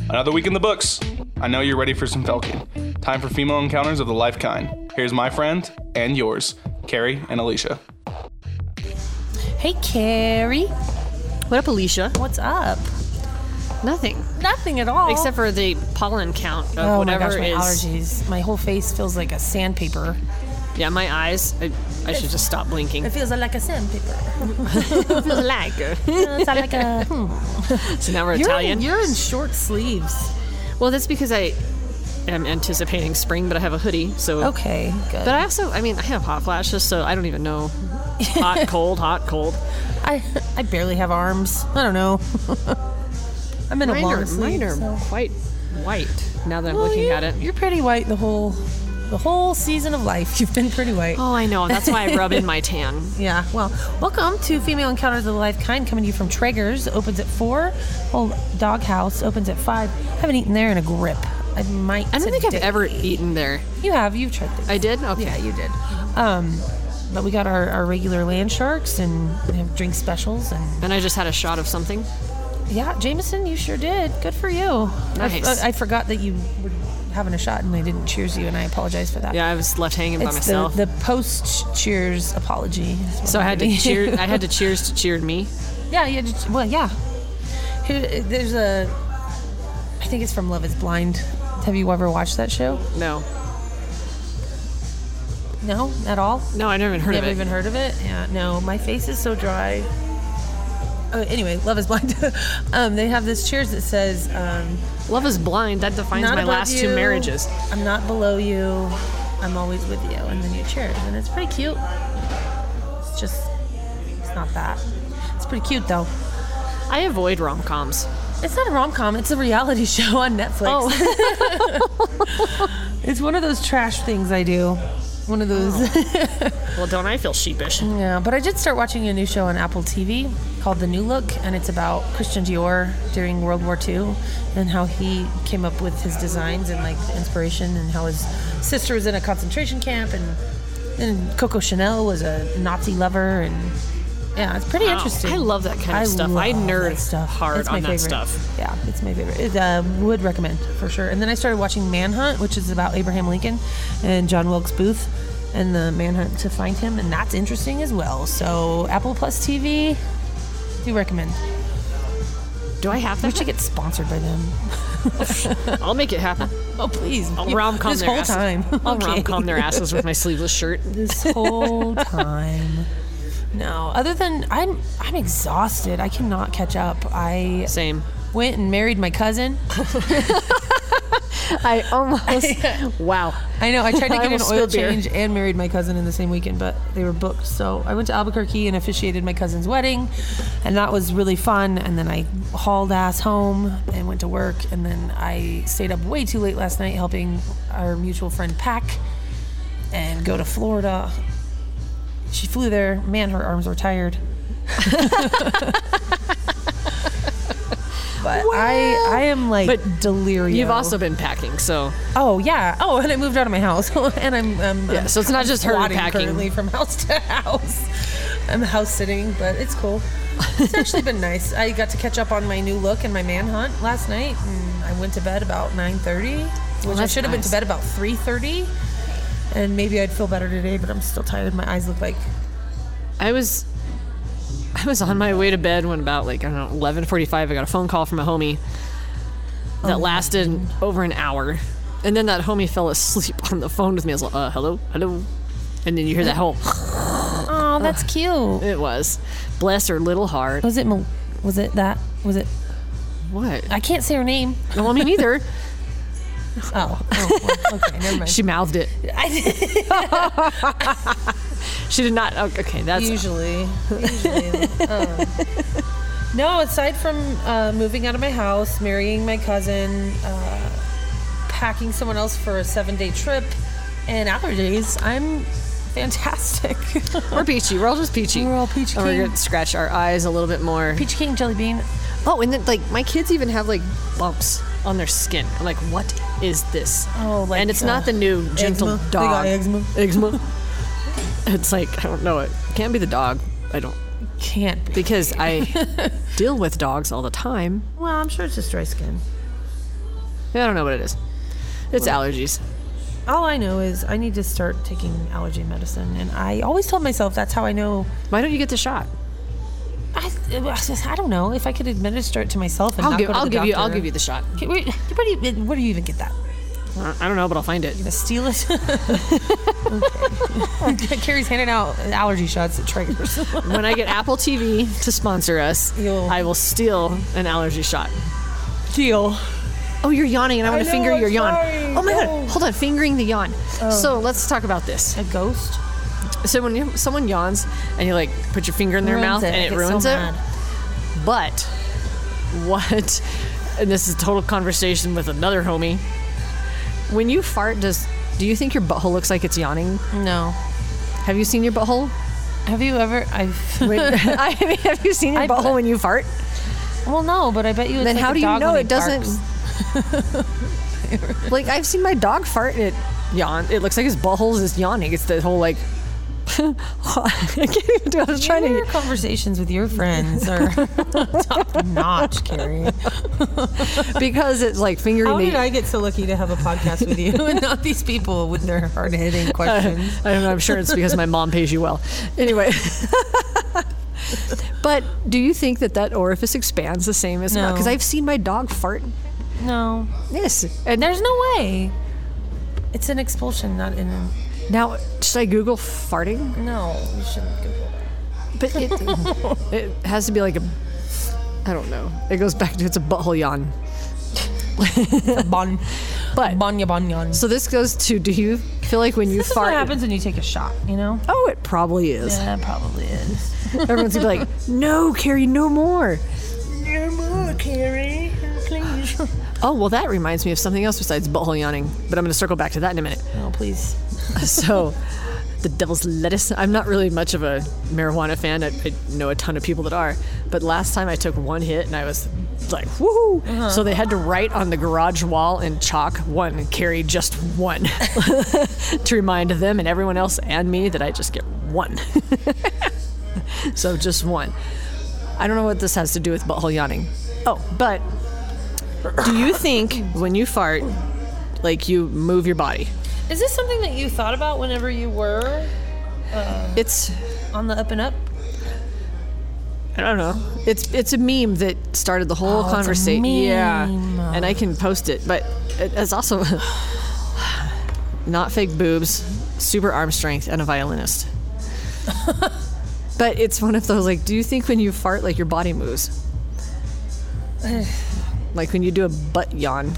Another week in the books. I know you're ready for some Felking. Time for female encounters of the life kind. Here's my friend and yours, Carrie and Alicia. Hey, Carrie. What up, Alicia? What's up? Nothing. Nothing at all. Except for the pollen count of oh whatever my gosh, my is. allergies. My whole face feels like a sandpaper. Yeah, my eyes. I should just stop blinking. It feels like a sandpaper. like. It's like a. So now we're Italian. You're in short sleeves. Well, that's because I am anticipating spring, but I have a hoodie. So Okay, good. But I have hot flashes, so I don't even know. Hot, cold, hot, cold. I barely have arms. I don't know. I'm in a long sleeve. Mine are so. quite white now that I'm looking at it. You're pretty white the whole season of life. You've been pretty white. Oh, I know. That's why I rub in my tan. Yeah. Well, welcome to Female Encounters of the Life Kind, coming to you from Traeger's. Opens at 4. Whole Doghouse opens at 5. Haven't eaten there in a grip. I don't think I've ever eaten there. You have. You've tried things. I did? Okay. Yeah, you did. But we got our regular land sharks and we have drink specials and I just had a shot of something. Yeah, Jameson, you sure did. Good for you. Nice. I forgot that you were having a shot and I didn't cheers you, and I apologize for that. Yeah, I was left hanging by myself. The post cheers apology. So I had to cheer. I had to cheers to cheer me. Yeah, yeah. There's I think it's from Love Is Blind. Have you ever watched that show? No. No, at all? No, I never even heard of it. Never even heard of it? Yeah, no. My face is so dry. Oh, anyway, Love Is Blind. They have this cheers that says... Love is blind. That defines my last 2 marriages. I'm not below you. I'm always with you. And then you cheers. And it's pretty cute. It's not that. It's pretty cute, though. I avoid rom-coms. It's not a rom-com. It's a reality show on Netflix. Oh. It's one of those trash things I do. One of those. Well, don't I feel sheepish? Yeah, but I did start watching a new show on Apple TV called The New Look, and it's about Christian Dior during World War II and how he came up with his designs and like the inspiration, and how his sister was in a concentration camp, and Coco Chanel was a Nazi lover, and yeah, it's pretty interesting. I love that kind of stuff. I nerd hard it's my on favorite. that stuff. Yeah, it's my favorite. Would recommend for sure. And then I started watching Manhunt, which is about Abraham Lincoln and John Wilkes Booth and the manhunt to find him, and that's interesting as well. So Apple Plus TV, do recommend. Do I have that? We should get sponsored by them. I'll make it happen. Oh, please. I'll rom-com this their whole asses. time. I'll Okay. rom-com their asses with my sleeveless shirt. This whole time. No, other than I'm exhausted. I cannot catch up. Same. Went and married my cousin. I almost. Wow. I know. I tried to I get an almost oil spilled beer. change and married my cousin in the same weekend, but they were booked. So I went to Albuquerque and officiated my cousin's wedding, and that was really fun. And then I hauled ass home and went to work, and then I stayed up way too late last night helping our mutual friend pack and go to Florida. She flew there. Man, her arms were tired. But I am like delirious. You've also been packing, so. Oh yeah. Oh, and I moved out of my house, and I'm So it's not just her squatting packing. currently from house to house. I'm house sitting, but it's cool. It's actually been nice. I got to catch up on my new look and my manhunt last night, and I went to bed about 9:30, which I should have been to bed about 3:30, and maybe I'd feel better today, but I'm still tired. My eyes look like. I was on my way to bed when about 11:45 I got a phone call from a homie that lasted over an hour, and then that homie fell asleep on the phone with me. I was like, hello, and then you hear that whole. Oh, that's cute. It was. Bless her little heart. Was it that? Was it? What? I can't say her name. Well, me neither. Well, okay, never mind. She mouthed it. I did. She did not. Okay, that's Usually. No, aside from moving out of my house, marrying my cousin, packing someone else for a 7-day trip, and allergies, I'm fantastic. We're peachy. We're all just peachy. We're all peachy. And we're going to scratch our eyes a little bit more. Peach King Jelly Bean. Oh, and then my kids even have bumps on their skin. I'm like, what is this? Oh, and it's not the new gentle eczema. dog. They got Eczema. It's like, I don't know. It can't be the dog. I don't. Can't be. Because I deal with dogs all the time. Well, I'm sure it's just dry skin. I don't know what it is. It's allergies. All I know is I need to start taking allergy medicine, and I always told myself that's how I know. Why don't you get the shot? I don't know if I could administer it to myself. And I'll not give go to the doctor. I'll give you the shot. Okay, where do you even get that? I don't know, but I'll find it. Gonna steal it? Okay. Carrie's handing out allergy shots at Traegers. When I get Apple TV to sponsor us, I will steal an allergy shot. Deal. Oh, you're yawning, and I want to finger your yawn. sorry. Oh my No. god! Hold on, fingering the yawn. So let's talk about this. A ghost? So when someone yawns and you like put your finger in their mouth and it ruins it. But what? And this is a total conversation with another homie. When you fart, do you think your butthole looks like it's yawning? No. Have you seen your butthole? Have you ever? Have you seen your butthole when you fart? Well, no, but I bet you. It's Then like how a do you dog know when it he doesn't? barks. Like I've seen my dog fart and it yawn. It looks like his butthole is yawning. It's the whole like. I can't even do it. I was trying Your to. conversations with your friends are top notch, Carrie. Because it's like fingering How the. did I get so lucky to have a podcast with you and not these people with their hard-hitting questions? I don't know. I'm sure it's because my mom pays you well. Anyway. But do you think that orifice expands the same as No. Because I've seen my dog fart. No, Yes. And there's no way. It's an expulsion, not in. now, should I Google farting? No, you shouldn't Google that. But it has to be like a. I don't know. It goes back to it's a butthole yawn. Bon, But bon. so this goes to: do you feel like when you This is fart? what happens when you take a shot, you know? Oh, it probably is. Yeah, it probably is. Everyone's gonna be like, "No, Carrie, no more." No more, Carrie, please. Oh, well, that reminds me of something else besides butthole yawning. But I'm going to circle back to that in a minute. Oh, please. So, the devil's lettuce. I'm not really much of a marijuana fan. I know a ton of people that are. But last time I took one hit and I was like, woohoo! So they had to write on the garage wall in chalk, one, carry just one. To remind them and everyone else and me that I just get one. So just one. I don't know what this has to do with butthole yawning. Oh, but do you think when you fart, like you move your body? Is this something that you thought about whenever you were It's, on the up and up? I don't know. It's a meme that started the whole Oh, it's a conversation. Yeah, meme. and I can post it, but it's also not fake boobs, super arm strength, and a violinist. But it's one of those like, do you think when you fart, like your body moves? Like when you do a butt yawn.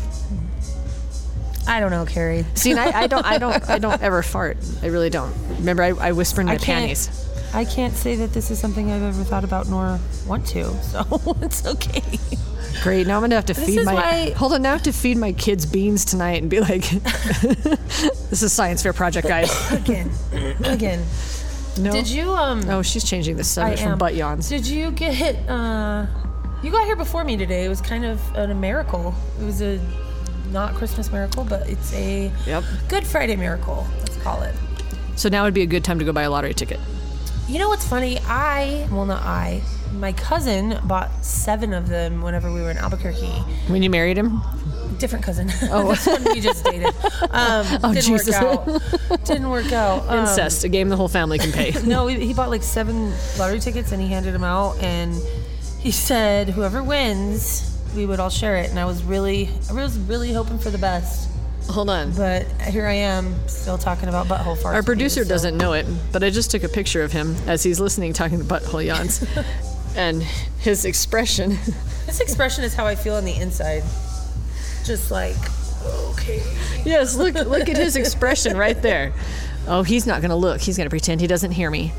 I don't know, Carrie. See, and I don't ever fart. I really don't. Remember, I whisper in my panties. I can't say that this is something I've ever thought about nor want to, so it's okay. Great. Now I'm gonna have to feed is my. why- Hold on. Now I have to feed my kids beans tonight and be like, "This is science fair project, guys." Again. No. Did you Oh, she's changing the subject from butt yawns. Did you get you got here before me today. It was kind of a miracle. It was a not Christmas miracle, but it's a Yep. Good Friday miracle, let's call it. So now would be a good time to go buy a lottery ticket. You know what's funny? My cousin bought 7 of them whenever we were in Albuquerque. When you married him? Different cousin. Oh, this one we just dated. Didn't Jesus. work out. Incest, a game the whole family can pay. No, he bought like 7 lottery tickets and he handed them out and he said whoever wins, we would all share it. And I was really hoping for the best. Hold on. But here I am, still talking about butthole farts. Our producer with you, so- doesn't know it, but I just took a picture of him as he's listening, talking to butthole yawns. And his expression. This expression is how I feel on the inside. Just like, okay. Yes, look at his expression right there. Oh, he's not going to look. He's going to pretend he doesn't hear me.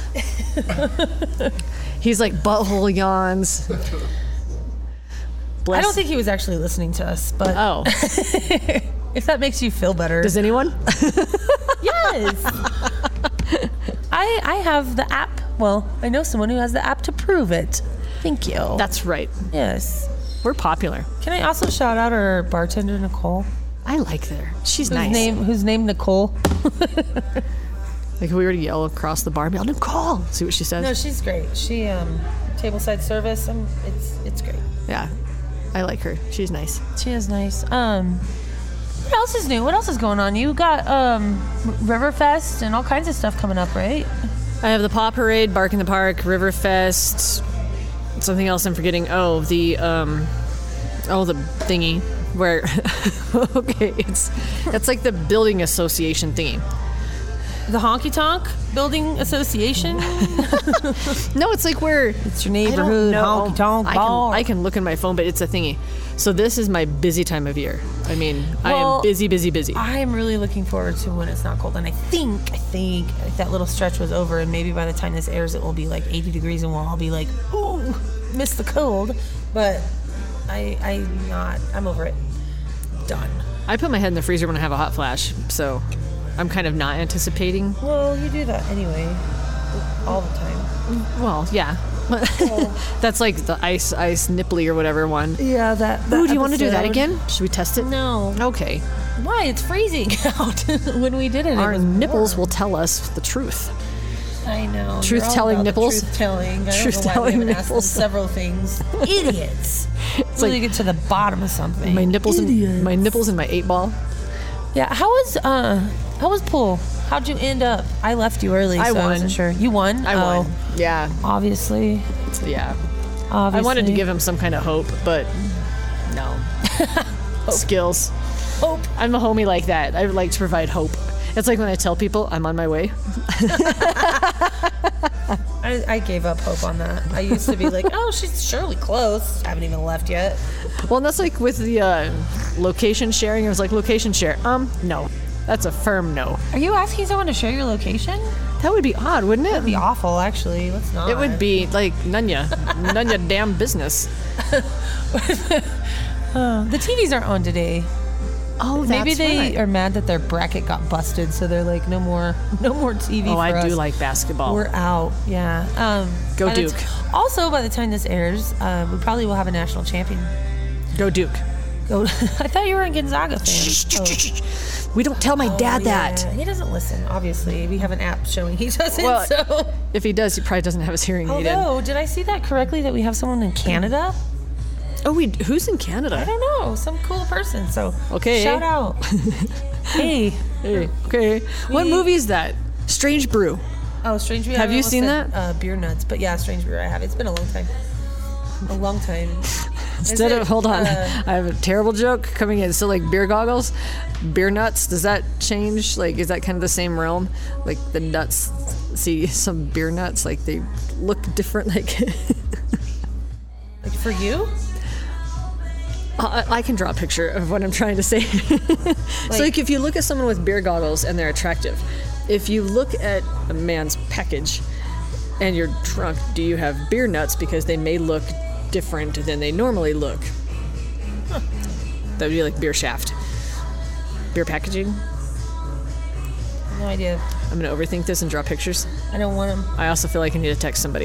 He's like butthole yawns. Bless. I don't think he was actually listening to us, but Oh, if that makes you feel better. does anyone? Yes. I have the app. Well, I know someone who has the app to prove it. Thank you. That's right. Yes. We're popular. Can I also shout out our bartender, Nicole? I like her. She's nice. Whose name Nicole? Like if we were to yell across the bar, and be like, Nicole. See what she says? No, she's great. She tableside service. It's great. Yeah. I like her. She's nice. She is nice. What else is new? What else is going on? You got Riverfest and all kinds of stuff coming up, right? I have the Paw Parade, Bark in the Park, Riverfest, something else I'm forgetting. Oh, the thingy where okay, it's like the building association thingy. The Honky Tonk Building Association? No, it's like where It's your neighborhood honky tonk bar. I can look in my phone, but it's a thingy. So this is my busy time of year. I mean, I am busy. I am really looking forward to when it's not cold, and I think that little stretch was over, and maybe by the time this airs, it will be like 80 degrees, and we'll all be like, ooh, miss the cold. But I'm over it. Done. I put my head in the freezer when I have a hot flash, so I'm kind of not anticipating. Well, you do that anyway, all the time. Well, yeah. That's like the ice nipply or whatever one. Yeah, that Ooh, do you want to do that episode. again? Should we test it? No. Okay. Why? It's freezing out. When we did it, Our it was nipples warm. will tell us the truth. I know. Truth-telling nipples? Truth-telling. I don't know why we Truth-telling haven't asked them nipples. several things. Idiots. It's like like get to the bottom of something. My nipples Idiots. and my 8-ball. Yeah. How was pool? How'd you end up? I left you early, I so won. I wasn't sure. You won? I won. Yeah. Obviously. Yeah. Obviously. I wanted to give him some kind of hope, but no. Skills. hope. I'm a homie like that. I like to provide hope. It's like when I tell people I'm on my way. I gave up hope on that. I used to be like, oh, she's surely close. Haven't even left yet. Well, and that's like with the location sharing. I was like, location share. No. That's a firm no. Are you asking someone to share your location? That would be odd, wouldn't it? That'd be awful, actually. Let's not. It would be like none ya damn business. The TVs aren't on today. Oh, Maybe they right. are mad that their bracket got busted, so they're like, no more TV. Oh, for I us. do like basketball. We're out. Yeah. Go by the Duke. Also, by the time this airs, we probably will have a national champion. Go Duke. Go. I thought you were a Gonzaga fan. We don't tell my dad that. Yeah. He doesn't listen. Obviously, we have an app showing he doesn't. Well, so. If he does, he probably doesn't have his hearing aid in. Although, did I see that correctly that we have someone in Canada? Oh, who's in Canada? I don't know. Some cool person. So Okay. shout out. Hey. Hey, okay. What movie is that? Strange Brew. Oh, Strange Brew. Have I you almost seen said, that? Beer Nuts, but yeah, Strange Brew. I have. It's been a long time. A long time. Hold on. I have a terrible joke coming in. So, like, beer goggles, beer nuts, does that change? Like, is that kind of the same realm? Like, the nuts, see, some beer nuts, like, they look different. Like, Like for you? I can draw a picture of what I'm trying to say. So, like, if you look at someone with beer goggles and they're attractive, if you look at a man's package and you're drunk, do you have beer nuts because they may look different than they normally look? That would be like beer shaft. Beer packaging. No idea. I'm going to overthink this and draw pictures. I don't want them. I also feel like I need to text somebody.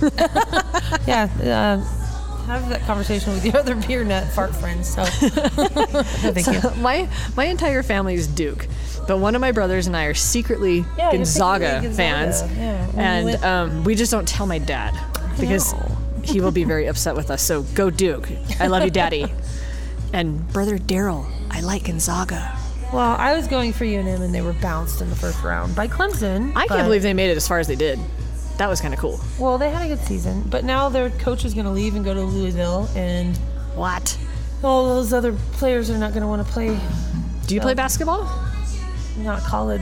Yeah. Have that conversation with your other beer nut fart friends. So, no, thank you. My entire family is Duke, but one of my brothers and I are secretly Yeah, you're Gonzaga secretly fans, Gonzaga. Yeah, when we and we just don't tell my dad because he will be very upset with us. So go Duke. I love you, Daddy. And brother Daryl, I like Gonzaga. Well, I was going for UNM and they were bounced in the first round by Clemson. I can't believe they made it as far as they did. That was kind of cool. Well, they had a good season, but now their coach is going to leave and go to Louisville, and What? all those other players are not going to want to play. Do you play basketball? Not college.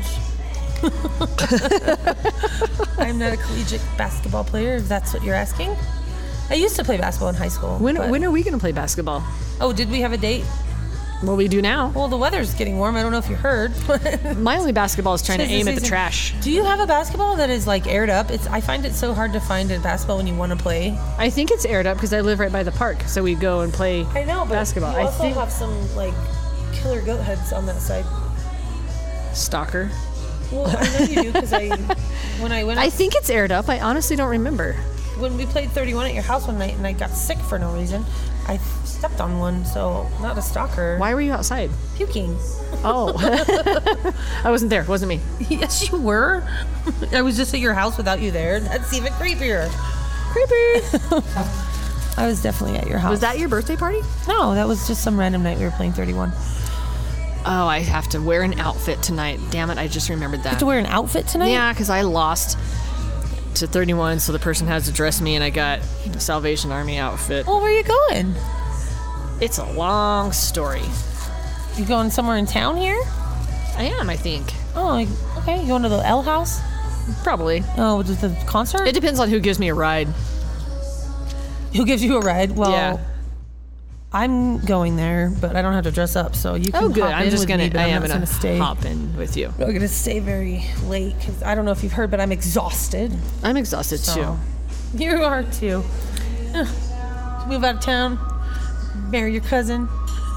I'm not a collegiate basketball player, if that's what you're asking. I used to play basketball in high school. When but- are we going to play basketball? Oh, did we have a date? Well, we do now. Well, the weather's getting warm. I don't know if you heard. My only basketball is trying to Tis the aim at the season. trash. Do you have a basketball that is like aired up? I find it so hard to find a basketball when you want to play. I think it's aired up because I live right by the park, so we go and play basketball. You I also think have some like killer goat heads on that side. stalker. Well, I know you do because when I went I up, think it's aired up. I honestly don't remember. when we played 31 at your house one night and I got sick for no reason, I stepped on one. So not a stalker. Why were you outside? Puking. Oh, I wasn't there. It wasn't me. Yes, you were. I was just at your house without you there. That's even creepier. Creepy. I was definitely at your house. Was that your birthday party? No, that was just some random night we were playing 31. Oh, I have to wear an outfit tonight. Damn it, I just remembered that. You have to wear an outfit tonight? Yeah, because I lost to 31, so the person has to dress me, and I got a Salvation Army outfit. Well, where are you going? It's a long story. You going somewhere in town here? I am, I think. Oh, okay. You going to the L House? Probably. Oh, just the concert? It depends on who gives me a ride. Who gives you a ride? Well, Yeah. I'm going there, but I don't have to dress up, so you can Oh, good. hop I'm in just with gonna. me, but I I'm am not gonna stay. hop in with you. I'm gonna stay very late because I don't know if you've heard, but I'm exhausted. I'm exhausted too. So. You are too. Move out of town, marry your cousin.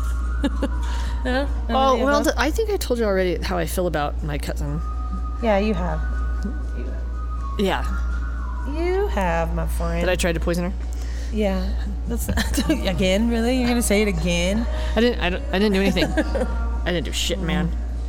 Oh well, I think I told you already how I feel about my cousin. Yeah, you have. Yeah. You have, my friend. That I tried to poison her. Yeah. That's again. Really, you're gonna say it again? I didn't do anything. I didn't do shit, man.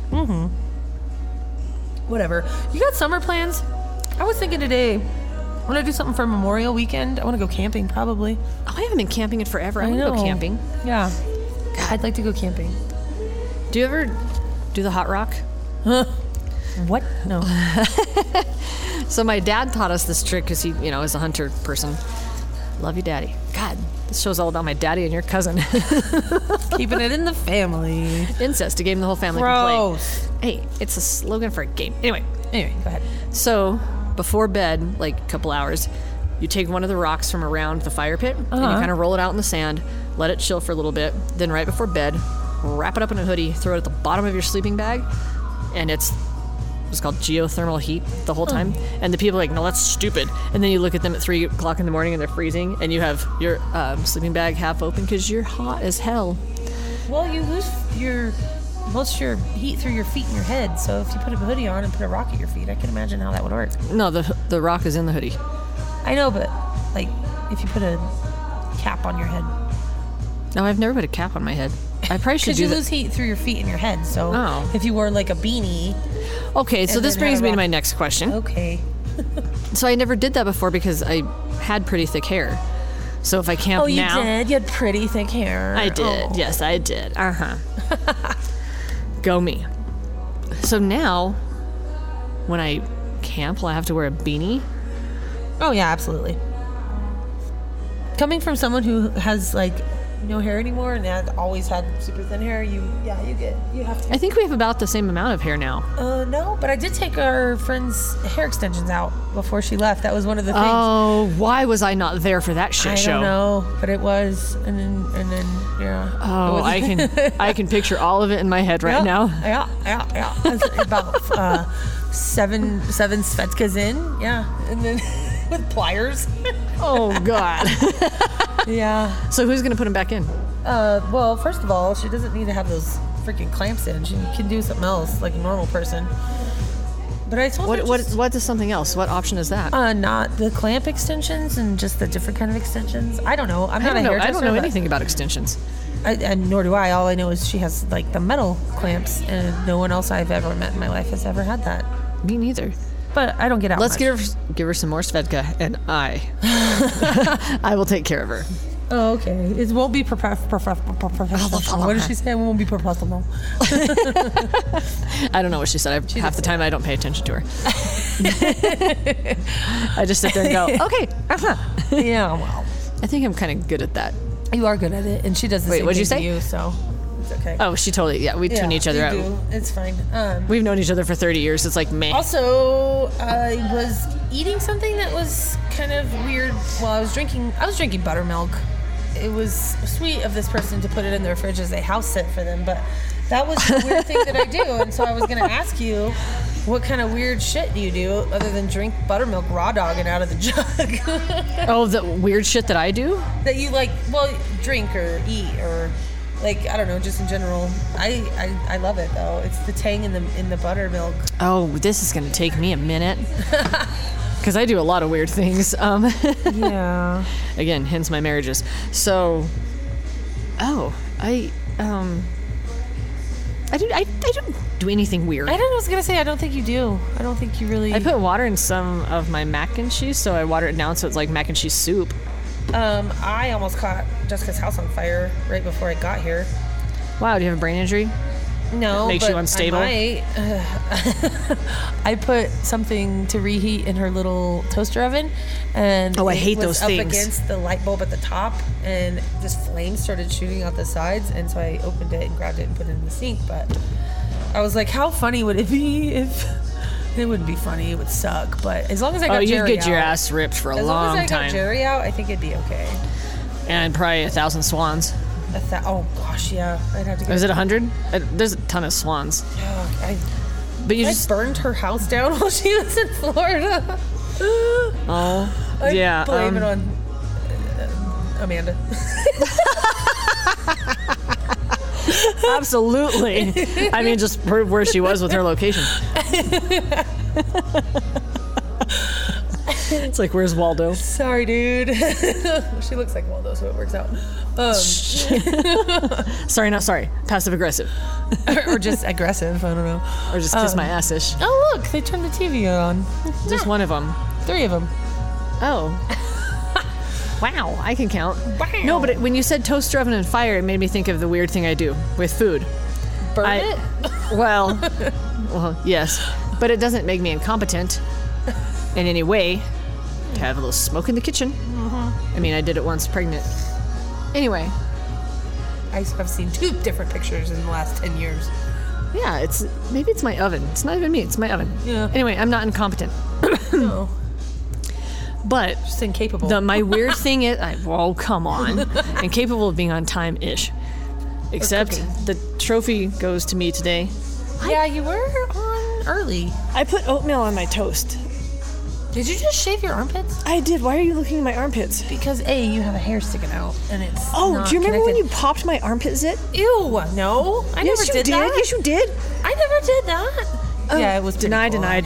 Whatever. You got summer plans? I was thinking today. I want to do something for Memorial Weekend. I want to go camping, probably. Oh, I haven't been camping in forever. I want to go camping. Yeah. I'd like to go camping. Do you ever do the hot rock? What? No. So my dad taught us this trick because he, is a hunter person. Love you, Daddy. God, this show's all about my daddy and your cousin. Keeping it in the family. Incest, a game the whole family Gross. can play. Hey, it's a slogan for a game. Anyway, Go ahead. so before bed, like a couple hours, you take one of the rocks from around the fire pit and you kind of roll it out in the sand, let it chill for a little bit. Then right before bed, wrap it up in a hoodie, throw it at the bottom of your sleeping bag, and it's called geothermal heat the whole time. And the people are like, no, that's stupid. And then you look at them at 3 o'clock in the morning and they're freezing, and you have your sleeping bag half open because you're hot as hell. Well, you lose most of your heat through your feet and your head. So if you put a hoodie on and put a rock at your feet, I can imagine how that would work. No, the rock is in the hoodie. I know, but like if you put a cap on your head. No, I've never put a cap on my head. I probably should Because do you that. lose heat through your feet and your head. So if you wore like a beanie. Okay, so and this then brings had a me to rock. my next question. Okay. So I never did that before because I had pretty thick hair. So if I camp Oh, you now, did? You had pretty thick hair. I did. Oh. Yes, I did. Go me. So now, when I camp, will I have to wear a beanie? Oh yeah, absolutely. Coming from someone who has like no hair anymore and had always had super thin hair, you have to. I think we have about the same amount of hair now. No, but I did take our friend's hair extensions out before she left. That was one of the things. Oh, why was I not there for that shit I show? don't know, but it was, and then yeah. Oh, It was- I can picture all of it in my head right now. Yeah. It's about 7 Svetskas in, yeah, and then with pliers. Oh God. Yeah. So who's gonna put him back in? Well, first of all, she doesn't need to have those freaking clamps in. She can do something else like a normal person. But I told her What is something else? What option is that? not the clamp extensions and just the different kind of extensions. I don't know. I'm not a hairdresser. I don't know but anything about extensions. and nor do I. All I know is she has like the metal clamps, and no one else I've ever met in my life has ever had that. Me neither. But I don't get out. Let's much. give her some more Svedka, and I will take care of her. Oh, okay. It won't be professional. What did she say? It won't be professional. I don't know what she said. Half the time I don't pay attention to her. I just sit there and go, okay. Yeah, well, I think I'm kind of good at that. you are good at it, and she does the Wait, same what'd thing you say? to you, so it's okay. Oh, she totally, we tune each other you out. do. It's fine. We've known each other for 30 years. It's like, meh. Also, I was eating something that was kind of weird while I was drinking buttermilk. It was sweet of this person to put it in their fridge as a house sit for them, but that was the weird thing that I do. And so I was going to ask you, what kind of weird shit do you do other than drink buttermilk raw dogging out of the jug? Oh, the weird shit that I do? That you drink or eat or I don't know, just in general. I love it though. It's the tang in the buttermilk. Oh, this is going to take me a minute. Because I do a lot of weird things. Yeah. Again, hence my marriages. So, I don't do anything weird. I was gonna say I don't think you do. I don't think you really. I put water in some of my mac and cheese, so I water it down so it's like mac and cheese soup. I almost caught Jessica's house on fire right before I got here. Wow, do you have a brain injury? No, Makes but you unstable? I might. I put something to reheat in her little toaster oven, and I hate it was those up things. against the light bulb at the top, and just flames started shooting out the sides, and so I opened it and grabbed it and put it in the sink. But I was like, how funny would it be if... It wouldn't be funny. It would suck. But as long as I got Jerry out... you'd get your ass ripped for a long time. As long as I got Jerry out, I think it'd be okay. And probably 1,000 swans. Oh, gosh, yeah. I'd have to get... Is it 100? There's a ton of swans. Yeah, But you I just... burned her house down while she was in Florida. Oh, yeah. I blame it on Amanda. Absolutely. I mean, just where she was with her location. It's like, where's Waldo? Sorry, dude. She looks like Waldo, so it works out. Sorry, not sorry. Passive aggressive. Or just aggressive. I don't know. Or just kiss my ass-ish. Oh, look. They turned the TV on. Just one of them. 3 of them. Oh. Wow, I can count. Wow. No, but when you said toaster oven and fire, it made me think of the weird thing I do with food. Burn it? Well, yes. But it doesn't make me incompetent in any way to have a little smoke in the kitchen. Mm-hmm. I mean, I did it once pregnant. Anyway. I've seen 2 different pictures in the last 10 years. Yeah, maybe it's my oven. It's not even me, it's my oven. Yeah. Anyway, I'm not incompetent. No. But just incapable. My weird thing is, come on, incapable of being on time-ish. Except the trophy goes to me today. Yeah, you were on early. I put oatmeal on my toast. Did you just shave your armpits? I did. Why are you looking at my armpits? Because you have a hair sticking out, and it's Oh, do you remember when you popped my armpit zit? Ew, no, I never did that. Yes, you did. I never did that. Yeah, it was deny.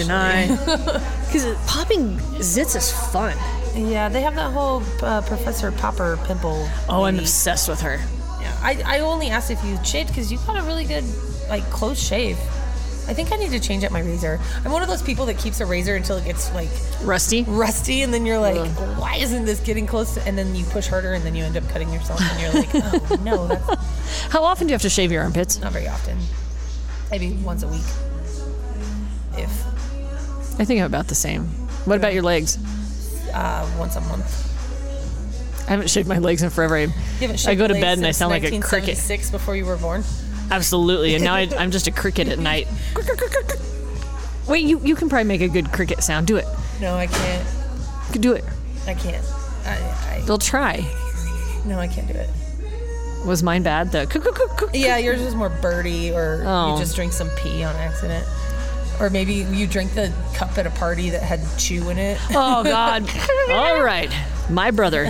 Because popping zits is fun. Yeah, they have that whole Professor Popper pimple. Oh, I'm obsessed with her. Yeah, I only asked if you shaved because you got a really good, close shave. I think I need to change up my razor. I'm one of those people that keeps a razor until it gets, rusty, and then you're like, why isn't this getting close to... And then you push harder, and then you end up cutting yourself, and you're like, oh, no, that's... How often do you have to shave your armpits? Not very often. Maybe once a week. If. I think I'm about the same. What about your legs? Once a month. I haven't shaved my legs in forever. I go to bed and I sound like a cricket. 1976 before you were born? Absolutely, and now I'm just a cricket at night. Wait, you can probably make a good cricket sound. Do it. No, I can't. You can do it. I can't. They'll try. No, I can't do it. Was mine bad? Yeah, yours was more birdie, or you just drink some pee on accident. Or maybe you drink the cup at a party that had chew in it. Oh, God. All right. My brother.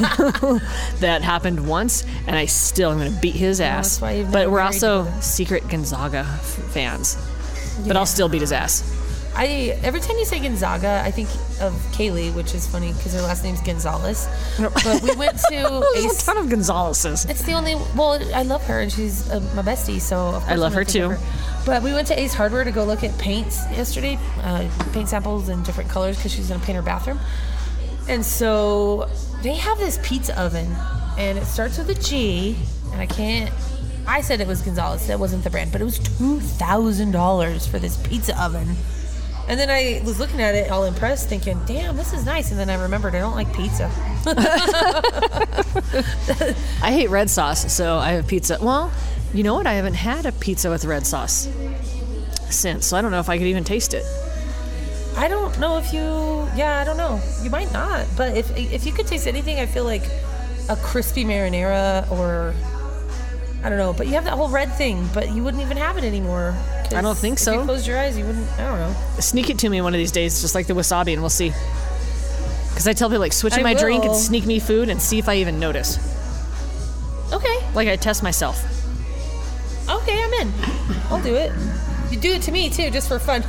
That happened once, and I still am going to beat his ass. But we're also secret Gonzaga fans. Yeah. But I'll still beat his ass. Every time you say Gonzaga, I think of Kaylee, which is funny because her last name's Gonzalez. But we went to There's a ton of Gonzaleses. It's the only... Well, I love her, and she's my bestie, so of course I love her too. But we went to Ace Hardware to go look at paints yesterday, paint samples in different colors because she's going to paint her bathroom. And so they have this pizza oven, and it starts with a G, and I said it was Gonzalez. That wasn't the brand, but it was $2,000 for this pizza oven. And then I was looking at it all impressed, thinking, damn, this is nice. And then I remembered I don't like pizza. I hate red sauce, so I have pizza. Well, you know what? I haven't had a pizza with red sauce since, so I don't know if I could even taste it. I don't know if I don't know. You might not. But if you could taste anything, I feel like a crispy marinara or... I don't know, but you have that whole red thing, but you wouldn't even have it anymore. I don't think so. If you closed your eyes, you wouldn't, I don't know. Sneak it to me one of these days, just like the wasabi, and we'll see. Because I tell people, switch in my drink and sneak me food and see if I even notice. Okay. Like I test myself. Okay, I'm in. I'll do it. You do it to me, too, just for fun.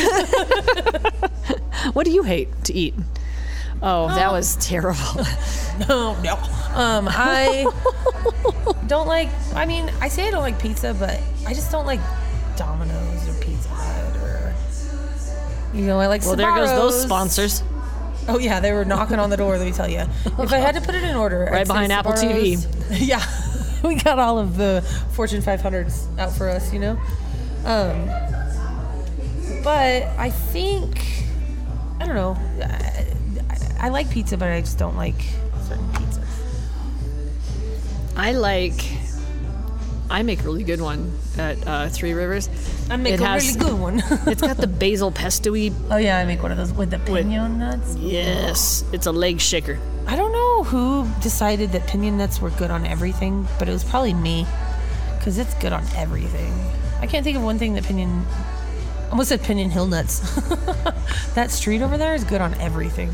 What do you hate to eat? Oh, that was terrible. No. I don't like, I say I don't like pizza, but I just don't like Domino's or Pizza Hut or, I like Sbarro's. Well, there goes those sponsors. Oh yeah, they were knocking on the door. Let me tell you. If I had to put it in order, Right I'd say behind Apple TV. Sbarro's. Yeah, we got all of the Fortune 500s out for us, you know. But I think I don't know. I like pizza, but I just don't like certain pizzas. I make a really good one at Three Rivers. I make a really good one. It's got the basil pesto-y. Oh yeah, I make one of those with the pinon nuts. Yes, it's a leg shaker. I don't know who decided that pinion nuts were good on everything, but it was probably me, because it's good on everything. I can't think of one thing that I almost said Pinion Hill nuts. That street over there is good on everything.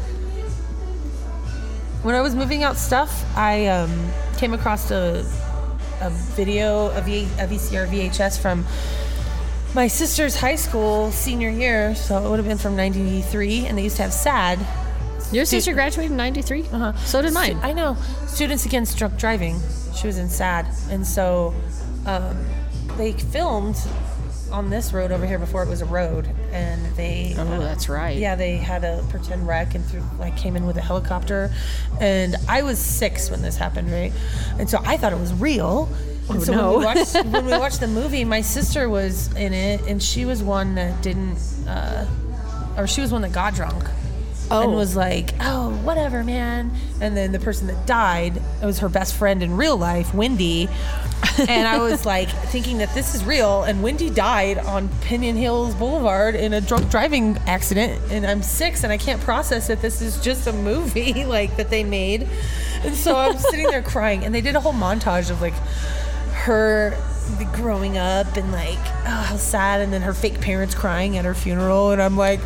When I was moving out stuff, I came across a video, a VCR VHS from my sister's high school senior year, so it would have been from 93, and they used to have SAD. Your sister graduated in 93? Uh-huh. So did mine. I know. Students Against Drunk Driving. She was in SAD. And so they filmed on this road over here before it was a road. And they... Oh, that's right. Yeah, they had a pretend wreck and came in with a helicopter. And I was 6 when this happened, right? And so I thought it was real. And so no. when we watched the movie, my sister was in it, and she was one that didn't... or she was one that got drunk. And was like, oh, whatever, man. And then the person that died, it was her best friend in real life, Wendy. And I was like thinking that this is real. And Wendy died on Pinion Hills Boulevard in a drunk driving accident. And I'm 6 and I can't process that this is just a movie like that they made. And so I'm sitting there crying. And they did a whole montage of like her growing up and like, oh, how sad, and then her fake parents crying at her funeral, and I'm like,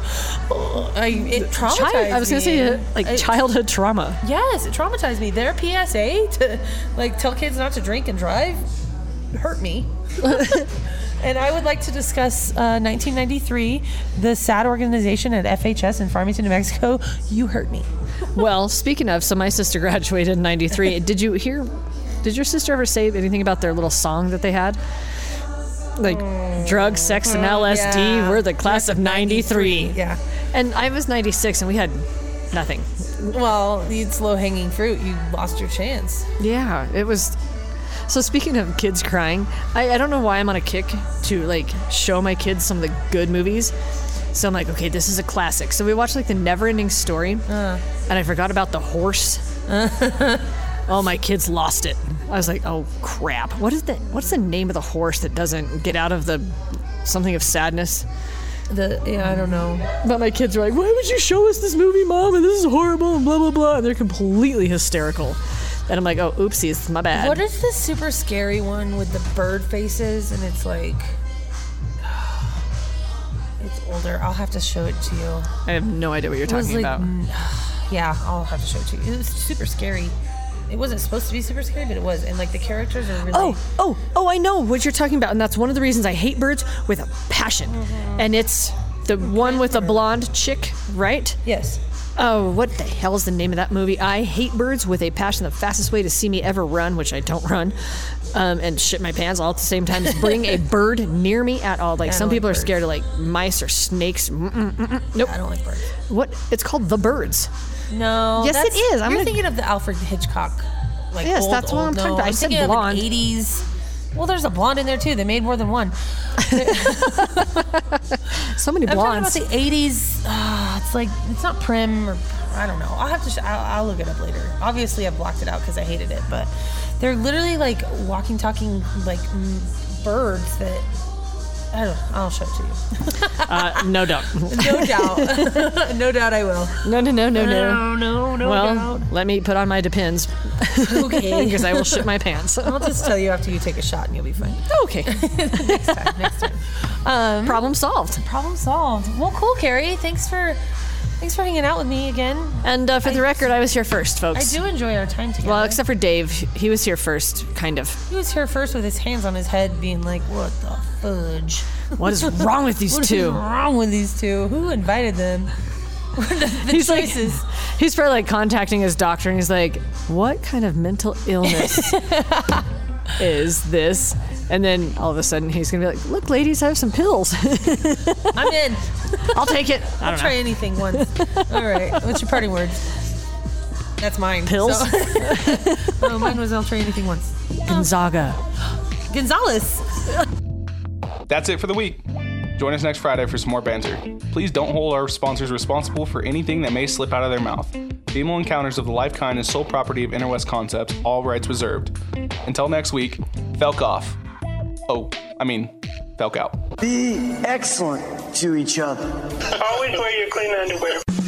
it traumatized me. I was gonna say childhood trauma. Yes, it traumatized me. Their PSA to like tell kids not to drink and drive hurt me. And I would like to discuss 1993, the SAD organization at FHS in Farmington, New Mexico. You hurt me. Well, speaking of, so my sister graduated in 93. Did your sister ever say anything about their little song that they had? Like, drugs, sex, and LSD. Yeah. We're the class of 93. Yeah. And I was 96, and we had nothing. Well, it's low-hanging fruit. You lost your chance. Yeah, it was... So speaking of kids crying, I don't know why I'm on a kick to, like, show my kids some of the good movies. So I'm like, okay, this is a classic. So we watched, like, The Never-Ending Story, and I forgot about the horse. Oh, my kids lost it. I was like, oh, crap. What's the name of the horse that doesn't get out of something of sadness? I don't know. But my kids are like, why would you show us this movie, Mom? And this is horrible, and blah, blah, blah. And they're completely hysterical. And I'm like, oh, oopsies, my bad. What is the super scary one with the bird faces? And it's like... It's older. I'll have to show it to you. I have no idea what you're talking about. Yeah, I'll have to show it to you. It was super scary. It wasn't supposed to be super scary, but it was. And like the characters are really... Oh, I know what you're talking about. And that's one of the reasons I hate Birds with a passion. And it's the one with the blonde chick, right? Yes. Oh, what the hell is the name of that movie? I hate Birds with a passion. The fastest way to see me ever run, which I don't run, and shit my pants all at the same time, is bring a bird near me at all. Like, some people are scared of like mice or snakes. Nope. I don't like birds. What? It's called The Birds. No. Yes, it is. You're thinking of the Alfred Hitchcock. Like yes, that's what I'm talking about. I said blonde. Of an 80s. Well, there's a blonde in there too. They made more than one. So many blondes. I'm talking about the 80s. It's like, it's not Prim or, I don't know. I'll have to, I'll look it up later. Obviously, I blocked it out because I hated it, but they're literally like walking, talking, like birds that, I don't know. I'll show it to you. No doubt. No doubt. No doubt I will. No well, doubt. Let me put on my Depends. Okay. Because I will shit my pants. I'll just tell you after you take a shot and you'll be fine. Okay. Next time. Problem solved. Problem solved. Well, cool, Carrie. Thanks for hanging out with me again. And for the record, I was here first, I folks. do enjoy our time together. Well, except for Dave. He was here first, kind of. He was here first with his hands on his head being like, what the fudge? What is wrong with these two? What is wrong with these two? Who invited them? He's choices. He's probably like contacting his doctor and he's like, what kind of mental illness is this? And then all of a sudden he's going to be like, look, ladies, I have some pills. I'm in. I'll take it. I'll try anything once. All right. What's your parting words? That's mine. Pills? So, mine was I'll try anything once. Gonzaga. Gonzalez. That's it for the week. Join us next Friday for some more banter. Please don't hold our sponsors responsible for anything that may slip out of their mouth. Female Encounters of the Life Kind is sole property of Inner West Concepts, all rights reserved. Until next week, Felk off. Felk out. Be excellent to each other. Always wear your clean underwear.